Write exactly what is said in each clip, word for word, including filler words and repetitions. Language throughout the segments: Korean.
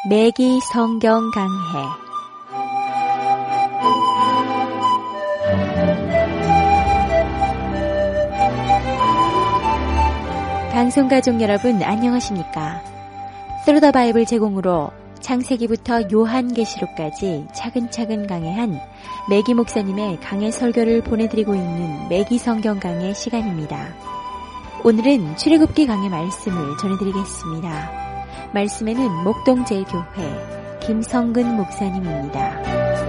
매기 성경 강해. 방송가족 여러분 안녕하십니까? 스루더 바이블 제공으로 창세기부터 요한계시록까지 차근차근 강해한 매기 목사님의 강해 설교를 보내드리고 있는 매기 성경 강해 시간입니다. 오늘은 출애굽기 강해 말씀을 전해드리겠습니다. 말씀에는 목동제일교회 김성근 목사님입니다.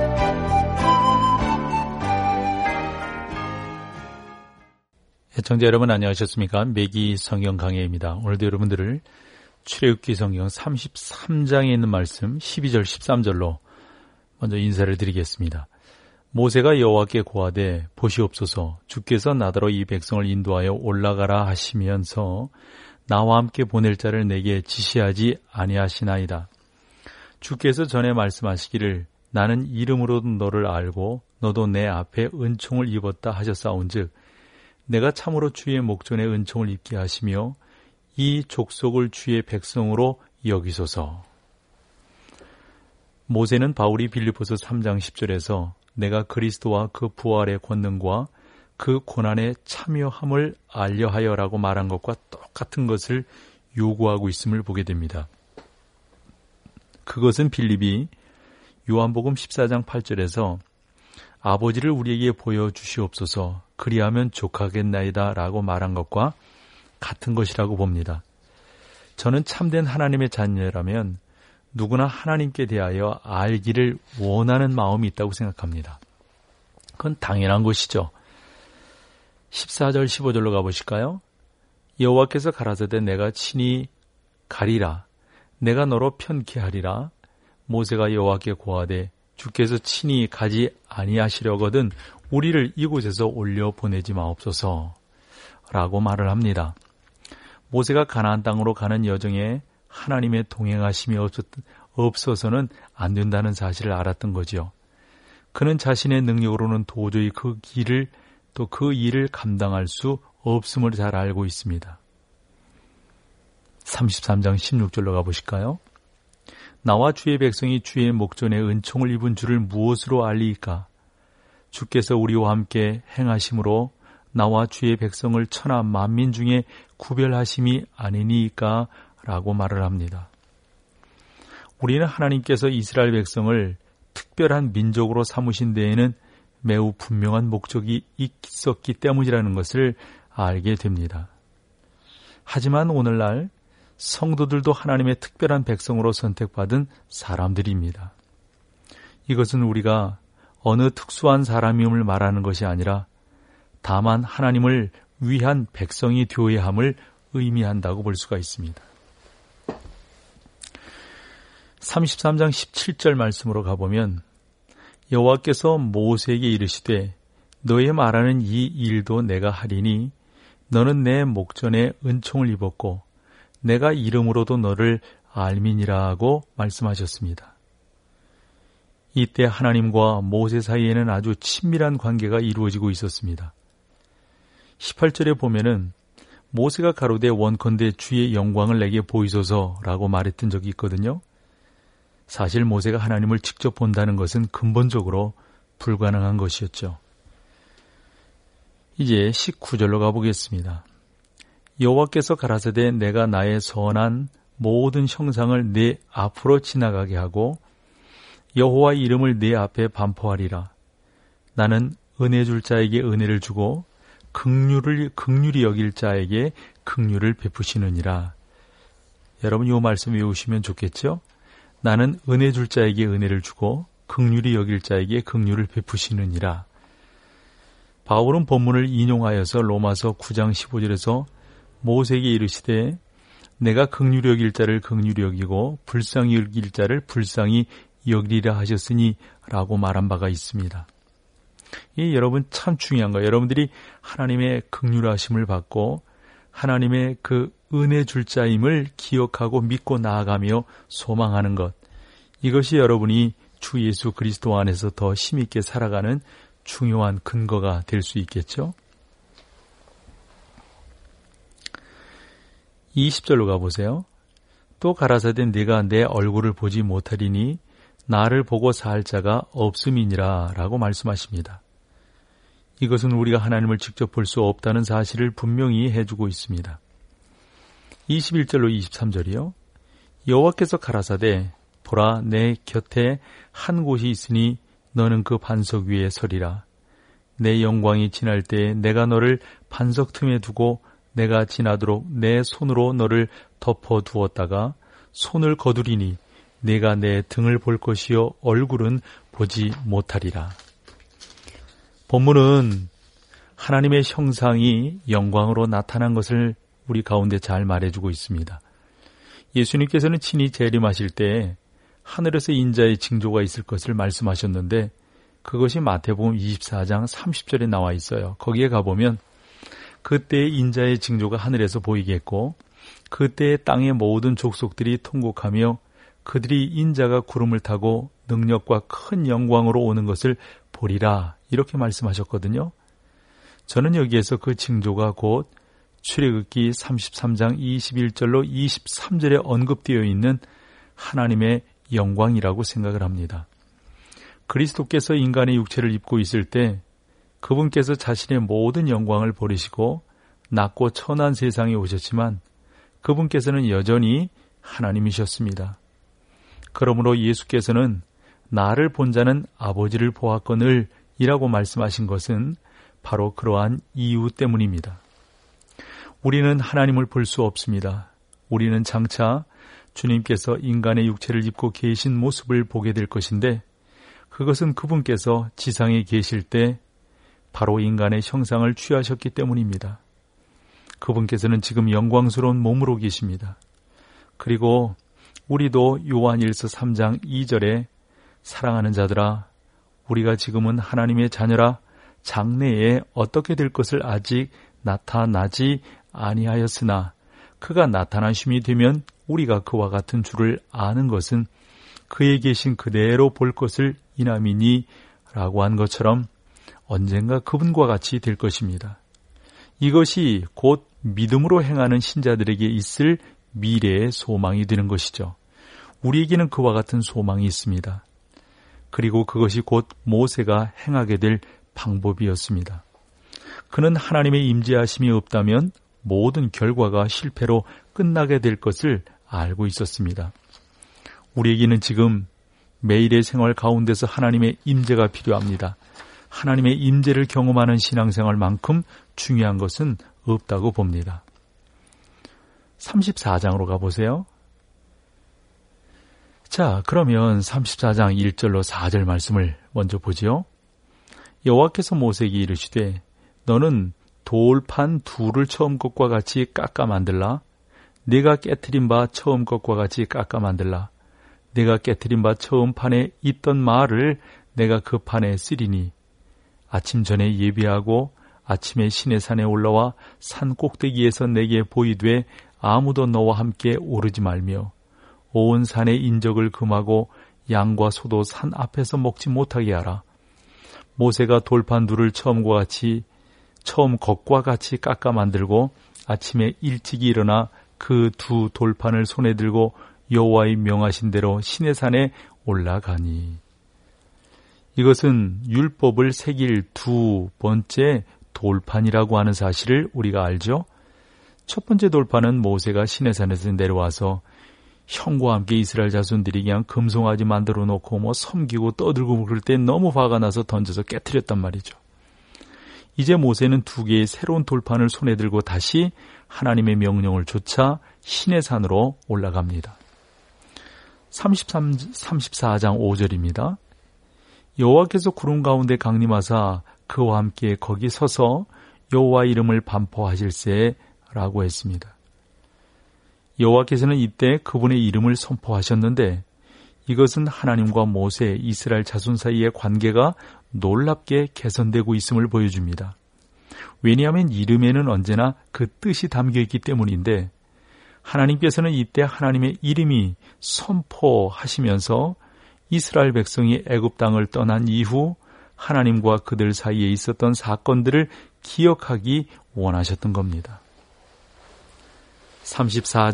시청자 여러분 안녕하셨습니까? 매기 성경 강해입니다. 오늘도 여러분들을 출애굽기 성경 삼십삼 장에 있는 말씀 십이 절 십삼 절로 먼저 인사를 드리겠습니다. 모세가 여호와께 고하되 보시옵소서 주께서 나더러 이 백성을 인도하여 올라가라 하시면서 나와 함께 보낼 자를 내게 지시하지 아니하시나이다. 주께서 전에 말씀하시기를 나는 이름으로도 너를 알고 너도 내 앞에 은총을 입었다 하셨사온즉 내가 참으로 주의 목전에 은총을 입게 하시며 이 족속을 주의 백성으로 여기소서. 모세는 바울이 빌립보서 삼 장 십 절에서 내가 그리스도와 그 부활의 권능과 그 고난에 참여함을 알려하여라고 말한 것과 똑같은 것을 요구하고 있음을 보게 됩니다. 그것은 빌립이 요한복음 십사 장 팔 절에서 아버지를 우리에게 보여주시옵소서 그리하면 족하겠나이다 라고 말한 것과 같은 것이라고 봅니다. 저는 참된 하나님의 자녀라면 누구나 하나님께 대하여 알기를 원하는 마음이 있다고 생각합니다. 그건 당연한 것이죠. 십사 절 십오 절로 가보실까요? 여호와께서 가라사대 내가 친히 가리라 내가 너로 편케 하리라 모세가 여호와께 고하되 주께서 친히 가지 아니하시려거든 우리를 이곳에서 올려 보내지 마옵소서 라고 말을 합니다. 모세가 가나안 땅으로 가는 여정에 하나님의 동행하심이 없어서는 안 된다는 사실을 알았던 거지요. 그는 자신의 능력으로는 도저히 그 길을 또 그 일을 감당할 수 없음을 잘 알고 있습니다. 삼십삼 장 십육 절로 가보실까요? 나와 주의 백성이 주의 목전에 은총을 입은 줄을 무엇으로 알리이까? 주께서 우리와 함께 행하심으로 나와 주의 백성을 천하 만민 중에 구별하심이 아니니까 라고 말을 합니다. 우리는 하나님께서 이스라엘 백성을 특별한 민족으로 삼으신 데에는 매우 분명한 목적이 있었기 때문이라는 것을 알게 됩니다. 하지만 오늘날 성도들도 하나님의 특별한 백성으로 선택받은 사람들입니다. 이것은 우리가 어느 특수한 사람임을 말하는 것이 아니라 다만 하나님을 위한 백성이 되어야 함을 의미한다고 볼 수가 있습니다. 삼십삼 장 십칠 절 말씀으로 가보면 여호와께서 모세에게 이르시되 너의 말하는 이 일도 내가 하리니 너는 내 목전에 은총을 입었고 내가 이름으로도 너를 알미니라 하고 말씀하셨습니다. 이때 하나님과 모세 사이에는 아주 친밀한 관계가 이루어지고 있었습니다. 십팔 절에 보면은 모세가 가로되 원컨대 주의 영광을 내게 보이소서라고 말했던 적이 있거든요. 사실 모세가 하나님을 직접 본다는 것은 근본적으로 불가능한 것이었죠. 이제 십구 절로 가보겠습니다. 여호와께서 가라사대 내가 나의 선한 모든 형상을 내 앞으로 지나가게 하고 여호와의 이름을 내 앞에 반포하리라. 나는 은혜 줄 자에게 은혜를 주고 긍휼을 긍휼히 여길 자에게 긍휼을 베푸시느니라. 여러분 이 말씀 외우시면 좋겠죠? 나는 은혜 줄 자에게 은혜를 주고 긍휼히 여길 자에게 긍휼을 베푸시느니라. 바울은 본문을 인용하여서 로마서 구 장 십오 절에서 모세에게 이르시되 내가 긍휼히 여길 자를 긍휼히 여기고 불쌍히 여길 자를 불쌍히 여기리라 하셨으니 라고 말한 바가 있습니다. 이 여러분 참 중요한 거예요. 여러분들이 하나님의 긍휼하심을 받고 하나님의 그 은혜 줄 자임을 기억하고 믿고 나아가며 소망하는 것. 이것이 여러분이 주 예수 그리스도 안에서 더 힘있게 살아가는 중요한 근거가 될 수 있겠죠. 이십 절로 가보세요. 또 가라사대 네가 내 얼굴을 보지 못하리니 나를 보고 살 자가 없음이니라 라고 말씀하십니다. 이것은 우리가 하나님을 직접 볼 수 없다는 사실을 분명히 해주고 있습니다. 이십일 절로 이십삼 절이요. 여호와께서 가라사대 보라 내 곁에 한 곳이 있으니 너는 그 반석 위에 서리라. 내 영광이 지날 때에 내가 너를 반석 틈에 두고 내가 지나도록 내 손으로 너를 덮어 두었다가 손을 거두리니 내가 내 등을 볼 것이요 얼굴은 보지 못하리라. 본문은 하나님의 형상이 영광으로 나타난 것을 우리 가운데 잘 말해주고 있습니다. 예수님께서는 친히 재림하실 때 하늘에서 인자의 징조가 있을 것을 말씀하셨는데 그것이 마태복음 이십사 장 삼십 절에 나와 있어요. 거기에 가보면 그때의 인자의 징조가 하늘에서 보이겠고 그때의 땅의 모든 족속들이 통곡하며 그들이 인자가 구름을 타고 능력과 큰 영광으로 오는 것을 보리라 이렇게 말씀하셨거든요. 저는 여기에서 그 징조가 곧 출애굽기 삼십삼 장 이십일 절로 이십삼 절에 언급되어 있는 하나님의 영광이라고 생각을 합니다. 그리스도께서 인간의 육체를 입고 있을 때 그분께서 자신의 모든 영광을 버리시고 낮고 천한 세상에 오셨지만 그분께서는 여전히 하나님이셨습니다. 그러므로 예수께서는 나를 본 자는 아버지를 보았거늘 이라고 말씀하신 것은 바로 그러한 이유 때문입니다. 우리는 하나님을 볼 수 없습니다. 우리는 장차 주님께서 인간의 육체를 입고 계신 모습을 보게 될 것인데 그것은 그분께서 지상에 계실 때 바로 인간의 형상을 취하셨기 때문입니다. 그분께서는 지금 영광스러운 몸으로 계십니다. 그리고 우리도 요한일서 삼 장 이 절에 사랑하는 자들아 우리가 지금은 하나님의 자녀라 장래에 어떻게 될 것을 아직 나타나지 아니하였으나 그가 나타나심이 되면 우리가 그와 같은 줄을 아는 것은 그에 계신 그대로 볼 것을 이남이니 라고 한 것처럼 언젠가 그분과 같이 될 것입니다. 이것이 곧 믿음으로 행하는 신자들에게 있을 미래의 소망이 되는 것이죠. 우리에게는 그와 같은 소망이 있습니다. 그리고 그것이 곧 모세가 행하게 될 방법이었습니다. 그는 하나님의 임재하심이 없다면 모든 결과가 실패로 끝나게 될 것을 알고 있었습니다. 우리에게는 지금 매일의 생활 가운데서 하나님의 임재가 필요합니다. 하나님의 임재를 경험하는 신앙생활만큼 중요한 것은 없다고 봅니다. 삼십사 장으로 가보세요. 자, 그러면 삼십사 장 일 절로 사 절 말씀을 먼저 보지요. 여호와께서 모세에게 이르시되 너는 돌판 둘을 처음 것과 같이 깎아 만들라. 네가 깨트린 바 처음 것과 같이 깎아 만들라. 내가 깨트린 바 처음 판에 있던 말을 내가 그 판에 쓰리니 아침 전에 예비하고 아침에 시내산에 올라와 산 꼭대기에서 내게 보이되 아무도 너와 함께 오르지 말며 온 산의 인적을 금하고 양과 소도 산 앞에서 먹지 못하게 하라. 모세가 돌판 둘을 처음과 같이 처음 것과 같이 깎아 만들고 아침에 일찍이 일어나 그 두 돌판을 손에 들고 여호와의 명하신 대로 시내산에 올라가니. 이것은 율법을 새길 두 번째 돌판이라고 하는 사실을 우리가 알죠. 첫 번째 돌판은 모세가 시내산에서 내려와서 형과 함께 이스라엘 자손들이 그냥 금송아지 만들어 놓고 뭐 섬기고 떠들고 그럴 때 너무 화가 나서 던져서 깨트렸단 말이죠. 이제 모세는 두 개의 새로운 돌판을 손에 들고 다시 하나님의 명령을 좇아 시내산으로 올라갑니다. 삼십삼, 삼십사 장 오 절입니다. 여호와께서 구름 가운데 강림하사 그와 함께 거기 서서 여호와 이름을 반포하실세 라고 했습니다. 여호와께서는 이때 그분의 이름을 선포하셨는데 이것은 하나님과 모세, 이스라엘 자손 사이의 관계가 놀랍게 개선되고 있음을 보여줍니다. 왜냐하면 이름에는 언제나 그 뜻이 담겨있기 때문인데 하나님께서는 이때 하나님의 이름이 선포하시면서 이스라엘 백성이 애굽 땅을 떠난 이후 하나님과 그들 사이에 있었던 사건들을 기억하기 원하셨던 겁니다. 삼십사 장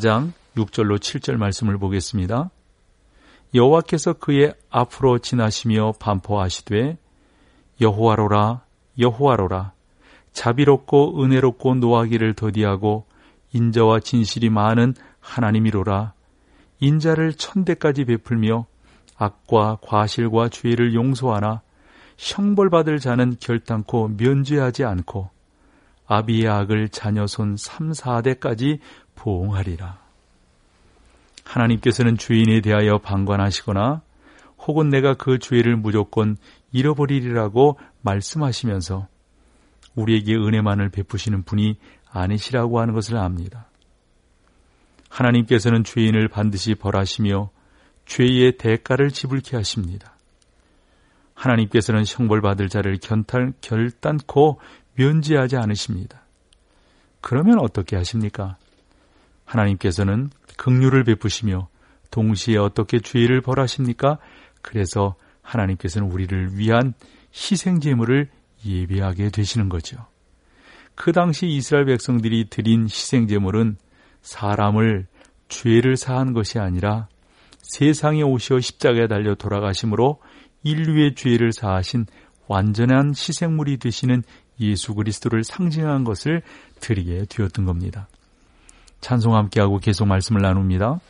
육 절로 칠 절 말씀을 보겠습니다. 여호와께서 그의 앞으로 지나시며 반포하시되 여호와로라 여호와로라 자비롭고 은혜롭고 노하기를 더디하고 인자와 진실이 많은 하나님이로라. 인자를 천대까지 베풀며 악과 과실과 죄를 용서하나 형벌받을 자는 결단코 면죄하지 않고 아비의 악을 자녀 손 삼, 사대까지 보응하리라. 하나님께서는 죄인에 대하여 방관하시거나 혹은 내가 그 죄를 무조건 잃어버리리라고 말씀하시면서 우리에게 은혜만을 베푸시는 분이 아니시라고 하는 것을 압니다. 하나님께서는 죄인을 반드시 벌하시며 죄의 대가를 지불케 하십니다. 하나님께서는 형벌받을 자를 견탈, 결단코 면제하지 않으십니다. 그러면 어떻게 하십니까? 하나님께서는 긍휼을 베푸시며 동시에 어떻게 죄를 벌하십니까? 그래서 하나님께서는 우리를 위한 희생제물을 예배하게 되시는 거죠. 그 당시 이스라엘 백성들이 드린 희생제물은 사람을 죄를 사한 것이 아니라 세상에 오시어 십자가에 달려 돌아가심으로 인류의 죄를 사하신 완전한 희생물이 되시는 예수 그리스도를 상징한 것을 드리게 되었던 겁니다. 찬송 함께하고 계속 말씀을 나눕니다.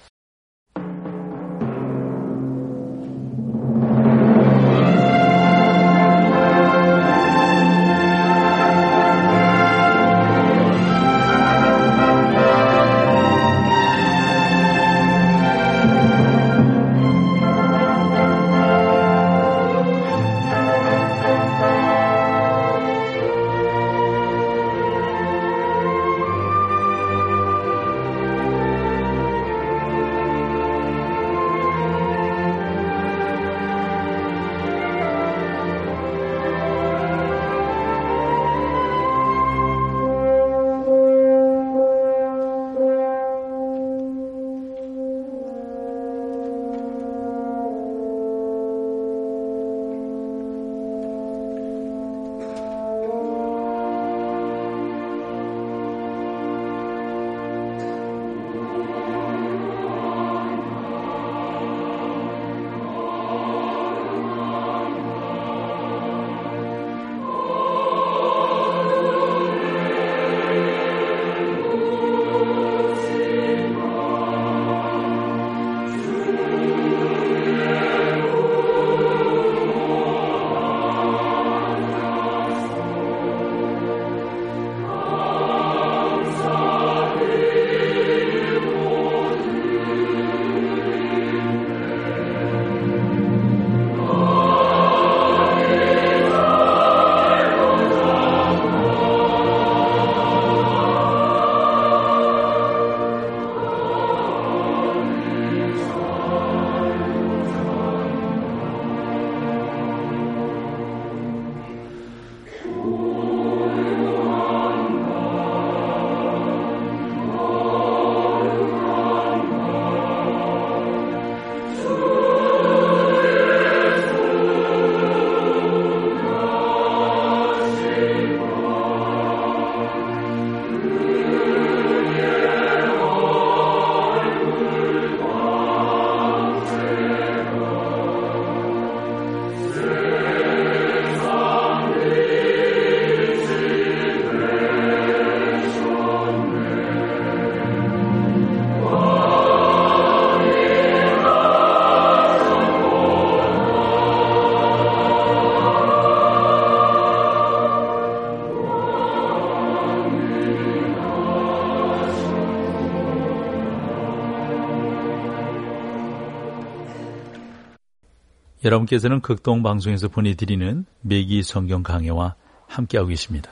여러분께서는 극동방송에서 보내드리는 매기 성경 강해와 함께하고 계십니다.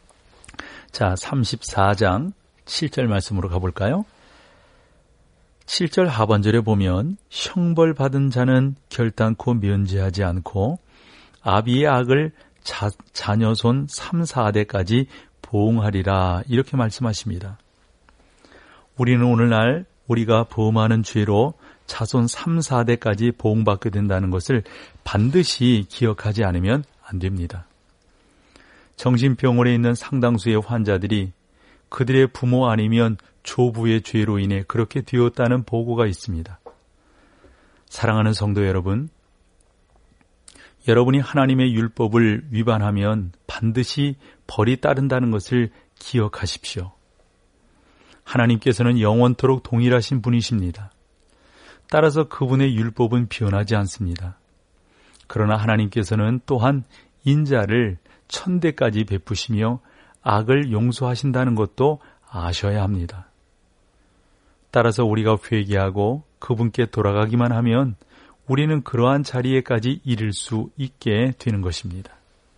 자, 삼십사 장 칠 절 말씀으로 가볼까요? 칠 절 하반절에 보면 형벌받은 자는 결단코 면제하지 않고 아비의 악을 자, 자녀 손 삼, 사대까지 보응하리라 이렇게 말씀하십니다. 우리는 오늘날 우리가 범하는 죄로 자손 삼, 사대까지 보응받게 된다는 것을 반드시 기억하지 않으면 안 됩니다. 정신병원에 있는 상당수의 환자들이 그들의 부모 아니면 조부의 죄로 인해 그렇게 되었다는 보고가 있습니다. 사랑하는 성도 여러분, 여러분이 하나님의 율법을 위반하면 반드시 벌이 따른다는 것을 기억하십시오. 하나님께서는 영원토록 동일하신 분이십니다. 따라서 그분의 율법은 변하지 않습니다. 그러나 하나님께서는 또한 인자를 천대까지 베푸시며 악을 용서하신다는 것도 아셔야 합니다. 따라서 우리가 회개하고 그분께 돌아가기만 하면 우리는 그러한 자리에까지 이를 수 있게 되는 것입니다.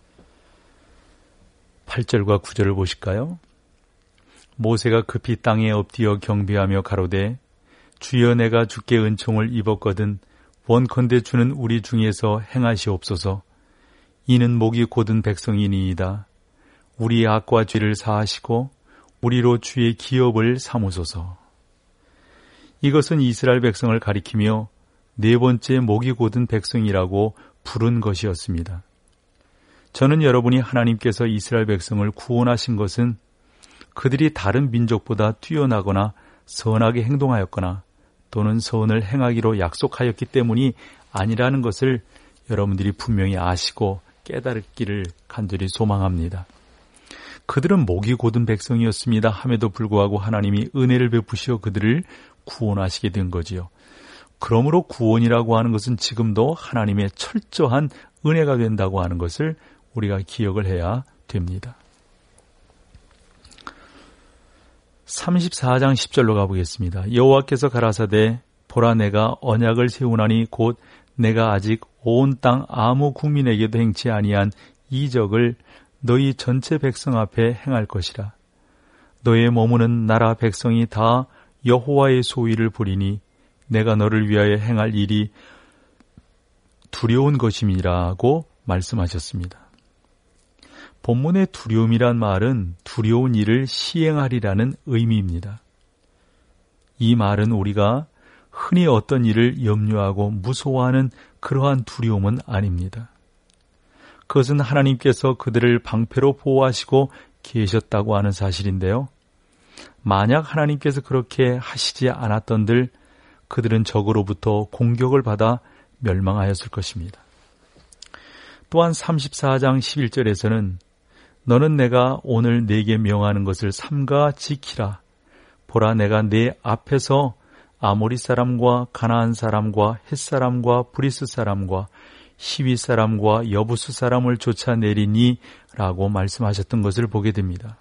팔 절과 구 절을 보실까요? 모세가 급히 땅에 엎드려 경배하며 가로되 주여 내가 주께 은총을 입었거든 원컨대 주는 우리 중에서 행하시옵소서. 이는 목이 곧은 백성이니이다. 우리의 악과 죄를 사하시고 우리로 주의 기업을 삼으소서. 이것은 이스라엘 백성을 가리키며 네 번째 목이 곧은 백성이라고 부른 것이었습니다. 저는 여러분이 하나님께서 이스라엘 백성을 구원하신 것은 그들이 다른 민족보다 뛰어나거나 선하게 행동하였거나 또는 선을 행하기로 약속하였기 때문이 아니라는 것을 여러분들이 분명히 아시고 깨달기를 간절히 소망합니다. 그들은 목이 곧은 백성이었습니다. 함에도 불구하고 하나님이 은혜를 베푸시어 그들을 구원하시게 된 거지요. 그러므로 구원이라고 하는 것은 지금도 하나님의 철저한 은혜가 된다고 하는 것을 우리가 기억을 해야 됩니다. 삼십사 장 십 절로 가보겠습니다. 여호와께서 가라사대 보라 내가 언약을 세우나니 곧 내가 아직 온 땅 아무 국민에게도 행치 아니한 이적을 너희 전체 백성 앞에 행할 것이라. 너의 머무는 나라 백성이 다 여호와의 소위를 부리니 내가 너를 위하여 행할 일이 두려운 것임이라고 말씀하셨습니다. 본문의 두려움이란 말은 두려운 일을 시행하리라는 의미입니다. 이 말은 우리가 흔히 어떤 일을 염려하고 무서워하는 그러한 두려움은 아닙니다. 그것은 하나님께서 그들을 방패로 보호하시고 계셨다고 하는 사실인데요. 만약 하나님께서 그렇게 하시지 않았던들 그들은 적으로부터 공격을 받아 멸망하였을 것입니다. 또한 삼십사 장 십일 절에서는 너는 내가 오늘 네게 명하는 것을 삼가 지키라. 보라 내가 네 앞에서 아모리 사람과 가나안 사람과 헷 사람과 브리스 사람과 히위 사람과 여부수 사람을 쫓아내리니 라고 말씀하셨던 것을 보게 됩니다.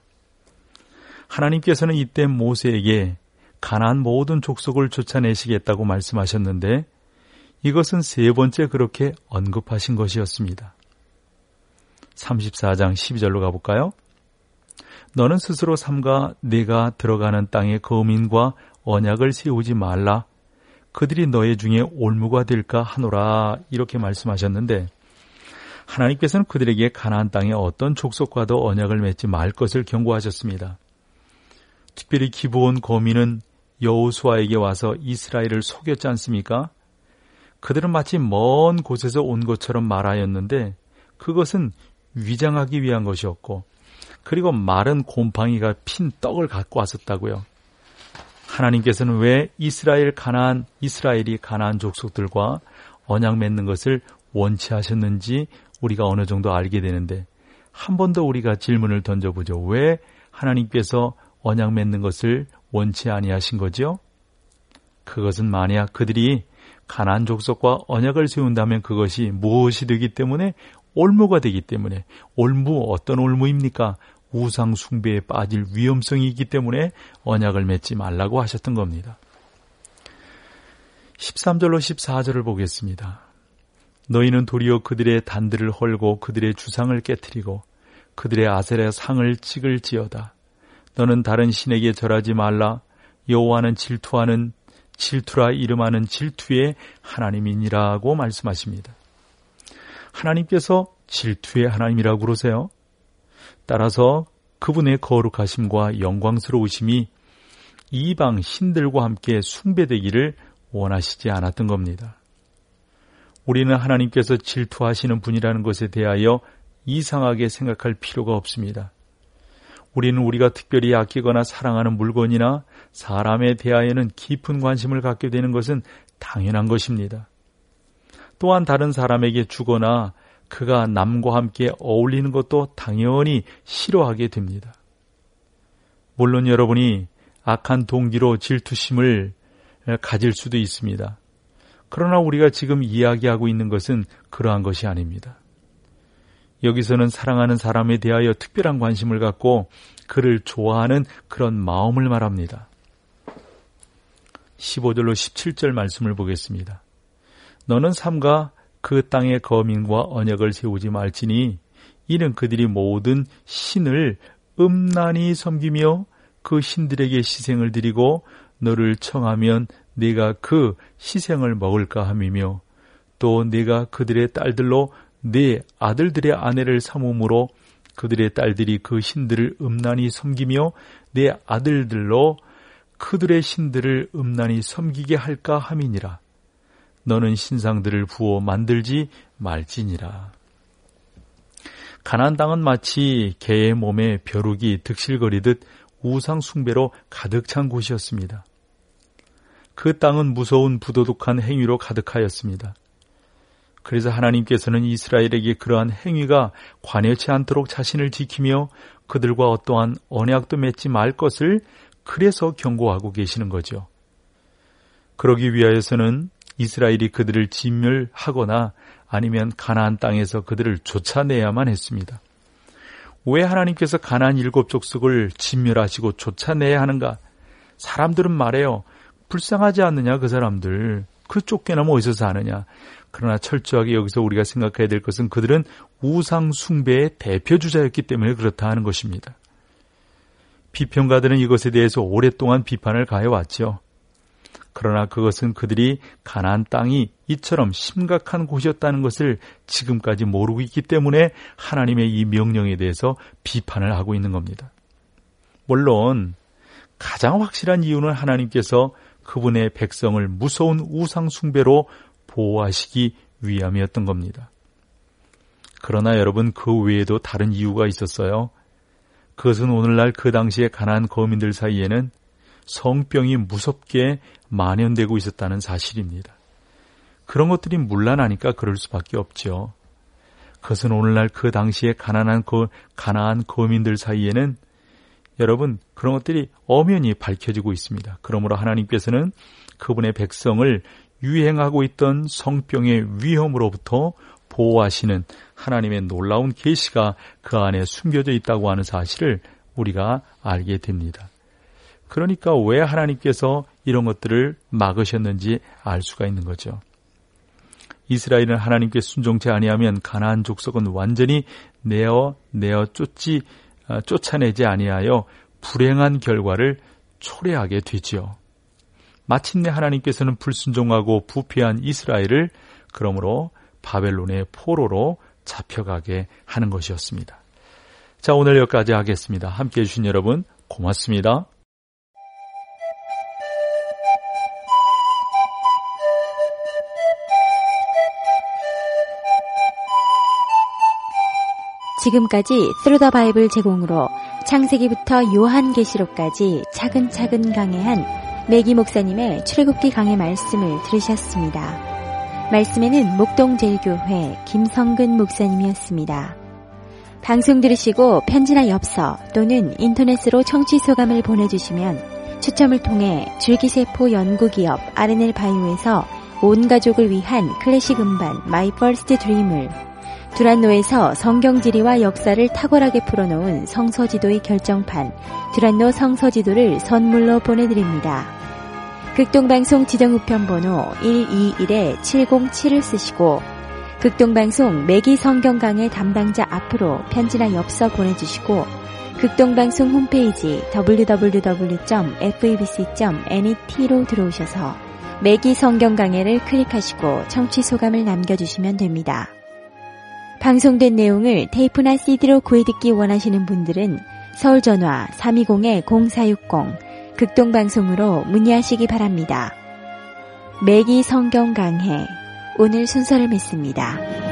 하나님께서는 이때 모세에게 가나안 모든 족속을 쫓아내시겠다고 말씀하셨는데 이것은 세 번째 그렇게 언급하신 것이었습니다. 삼십사 장 십이 절로 가볼까요? 너는 스스로 삼가 네가 들어가는 땅의 거민과 언약을 세우지 말라. 그들이 너의 중에 올무가 될까 하노라. 이렇게 말씀하셨는데 하나님께서는 그들에게 가나안 땅의 어떤 족속과도 언약을 맺지 말 것을 경고하셨습니다. 특별히 기브온 거민은 여호수아에게 와서 이스라엘을 속였지 않습니까? 그들은 마치 먼 곳에서 온 것처럼 말하였는데 그것은 위장하기 위한 것이었고 그리고 마른 곰팡이가 핀 떡을 갖고 왔었다고요. 하나님께서는 왜 이스라엘 가나안 이스라엘이 가나안 족속들과 언약 맺는 것을 원치 하셨는지 우리가 어느 정도 알게 되는데 한 번 더 우리가 질문을 던져보죠. 왜 하나님께서 언약 맺는 것을 원치 아니하신 거죠? 그것은 만약 그들이 가나안 족속과 언약을 세운다면 그것이 무엇이 되기 때문에 올무가 되기 때문에 올무 어떤 올무입니까? 우상 숭배에 빠질 위험성이 있기 때문에 언약을 맺지 말라고 하셨던 겁니다. 십삼 절로 십사 절을 보겠습니다. 너희는 도리어 그들의 단들을 헐고 그들의 주상을 깨트리고 그들의 아세라 상을 찍을지어다. 너는 다른 신에게 절하지 말라. 여호와는 질투하는 질투라 이름하는 질투의 하나님이니라고 말씀하십니다. 하나님께서 질투의 하나님이라고 그러세요. 따라서 그분의 거룩하심과 영광스러우심이 이방 신들과 함께 숭배되기를 원하시지 않았던 겁니다. 우리는 하나님께서 질투하시는 분이라는 것에 대하여 이상하게 생각할 필요가 없습니다. 우리는 우리가 특별히 아끼거나 사랑하는 물건이나 사람에 대하여는 깊은 관심을 갖게 되는 것은 당연한 것입니다. 또한 다른 사람에게 주거나 그가 남과 함께 어울리는 것도 당연히 싫어하게 됩니다. 물론 여러분이 악한 동기로 질투심을 가질 수도 있습니다. 그러나 우리가 지금 이야기하고 있는 것은 그러한 것이 아닙니다. 여기서는 사랑하는 사람에 대하여 특별한 관심을 갖고 그를 좋아하는 그런 마음을 말합니다. 십오 절로 십칠 절 말씀을 보겠습니다. 너는 삼가 그 땅의 거민과 언약을 세우지 말지니 이는 그들이 모든 신을 음란히 섬기며 그 신들에게 희생을 드리고 너를 청하면 네가 그 희생을 먹을까 함이며 또 네가 그들의 딸들로 네 아들들의 아내를 삼음으로 그들의 딸들이 그 신들을 음란히 섬기며 네 아들들로 그들의 신들을 음란히 섬기게 할까 함이니라. 너는 신상들을 부어 만들지 말지니라. 가나안 땅은 마치 개의 몸에 벼룩이 득실거리듯 우상 숭배로 가득 찬 곳이었습니다. 그 땅은 무서운 부도덕한 행위로 가득하였습니다. 그래서 하나님께서는 이스라엘에게 그러한 행위가 관여치 않도록 자신을 지키며 그들과 어떠한 언약도 맺지 말 것을 그래서 경고하고 계시는 거죠. 그러기 위하여서는 이스라엘이 그들을 진멸하거나 아니면 가나안 땅에서 그들을 쫓아내야만 했습니다. 왜 하나님께서 가나안 일곱 족속을 진멸하시고 쫓아내야 하는가? 사람들은 말해요. 불쌍하지 않느냐 그 사람들. 그 쫓겨나면 어디서 사느냐. 그러나 철저하게 여기서 우리가 생각해야 될 것은 그들은 우상 숭배의 대표주자였기 때문에 그렇다 하는 것입니다. 비평가들은 이것에 대해서 오랫동안 비판을 가해왔죠. 그러나 그것은 그들이 가나안 땅이 이처럼 심각한 곳이었다는 것을 지금까지 모르고 있기 때문에 하나님의 이 명령에 대해서 비판을 하고 있는 겁니다. 물론 가장 확실한 이유는 하나님께서 그분의 백성을 무서운 우상 숭배로 보호하시기 위함이었던 겁니다. 그러나 여러분 그 외에도 다른 이유가 있었어요. 그것은 오늘날 그 당시의 가나안 거민들 사이에는 성병이 무섭게 만연되고 있었다는 사실입니다. 그런 것들이 문란하니까 그럴 수밖에 없죠. 그것은 오늘날 그 당시에 가난한 그 가나안 거민들 사이에는 여러분 그런 것들이 엄연히 밝혀지고 있습니다. 그러므로 하나님께서는 그분의 백성을 유행하고 있던 성병의 위험으로부터 보호하시는 하나님의 놀라운 계시가 그 안에 숨겨져 있다고 하는 사실을 우리가 알게 됩니다. 그러니까 왜 하나님께서 이런 것들을 막으셨는지 알 수가 있는 거죠. 이스라엘은 하나님께 순종치 아니하면 가나안 족속은 완전히 내어 내어 쫓지 쫓아내지 아니하여 불행한 결과를 초래하게 되지요. 마침내 하나님께서는 불순종하고 부패한 이스라엘을 그러므로 바벨론의 포로로 잡혀가게 하는 것이었습니다. 자, 오늘 여기까지 하겠습니다. 함께해 주신 여러분 고맙습니다. 지금까지 Through the Bible 제공으로 창세기부터 요한계시록까지 차근차근 강해한 매기 목사님의 출애굽기 강해 말씀을 들으셨습니다. 말씀에는 목동제일교회 김성근 목사님이었습니다. 방송 들으시고 편지나 엽서 또는 인터넷으로 청취 소감을 보내주시면 추첨을 통해 줄기세포 연구기업 알엔엘 바이오에서 온 가족을 위한 클래식 음반 My First Dream을, 두란노에서 성경지리와 역사를 탁월하게 풀어놓은 성서지도의 결정판 두란노 성서지도를 선물로 보내드립니다. 극동방송 지정우편번호 일이일 칠공칠을 쓰시고 극동방송 매기 성경 강의 담당자 앞으로 편지나 엽서 보내주시고 극동방송 홈페이지 더블유 더블유 더블유 점 에프이비씨 점 net로 들어오셔서 매기 성경 강해를 클릭하시고 청취 소감을 남겨주시면 됩니다. 방송된 내용을 테이프나 씨디로 구해듣기 원하시는 분들은 서울전화 삼이공 공사육공 극동방송으로 문의하시기 바랍니다. 매기 성경 강해 오늘 순서를 맺습니다.